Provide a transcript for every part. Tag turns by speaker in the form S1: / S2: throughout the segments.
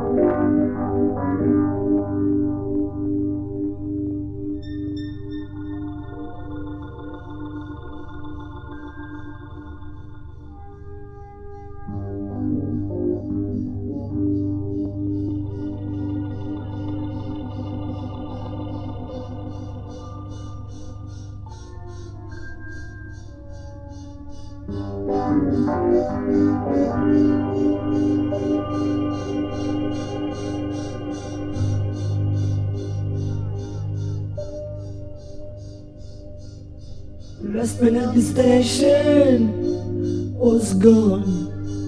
S1: Last man at the station was gone.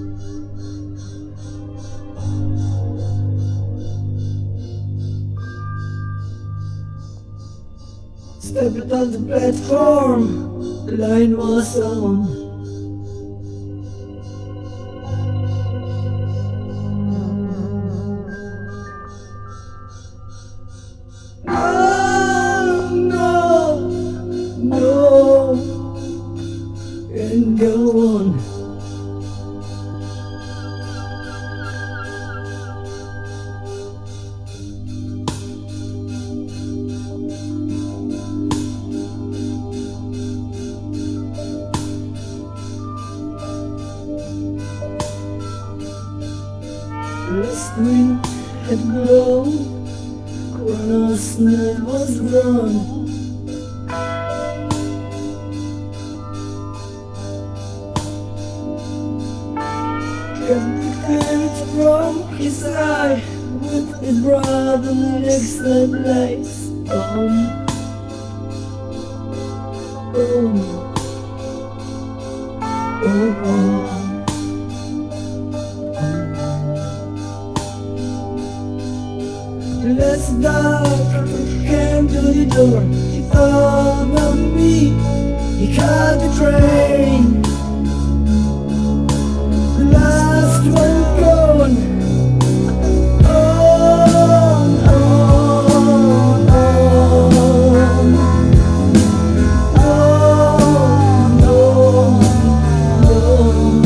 S1: Stepped on the platform, the line was on. Oh no, no, and go on. Last wind had blown, Chronos night was gone. Kept from his eye with his brother next that lights on. Oh, oh, oh. Last dark came to the door. He thought of me. He caught the train. The last one gone. On, on, on. On, on, on.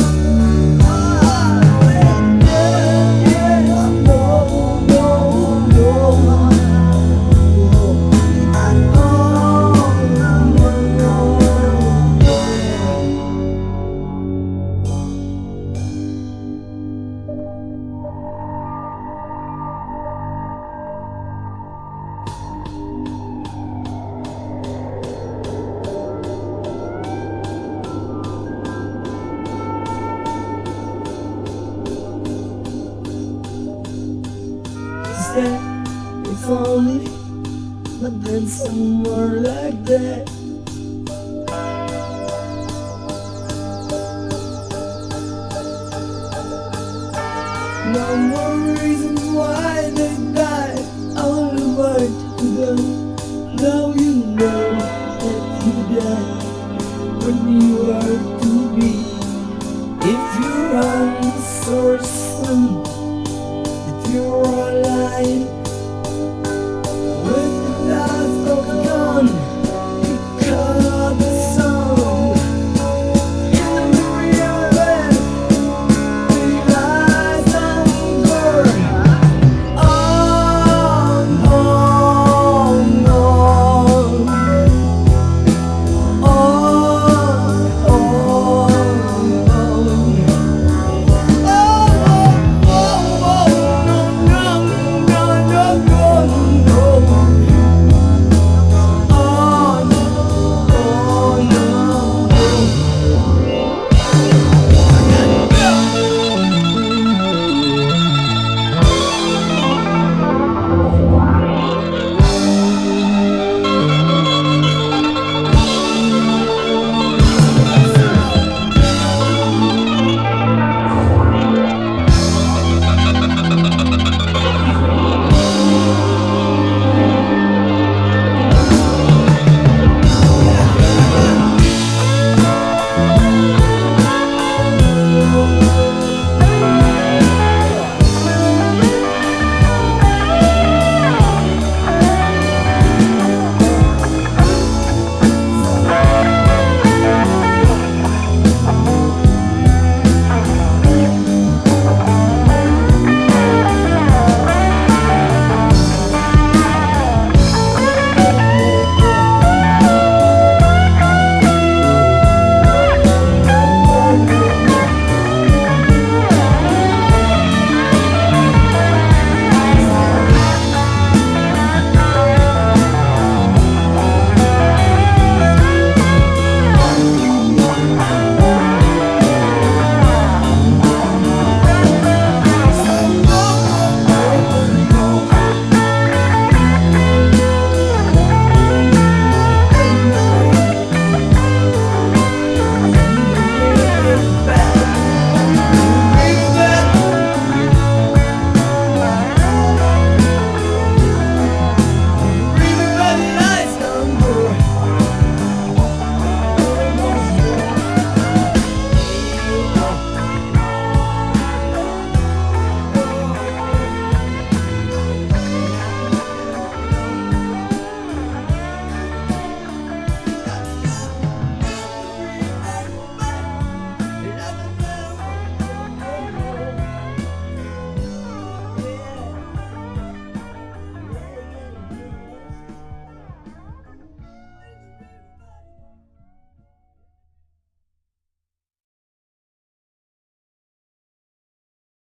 S1: It's only, but then somewhere like that. No more reasons why they died. Only way to go. Now you know that you died when you are to be. If you're sorry.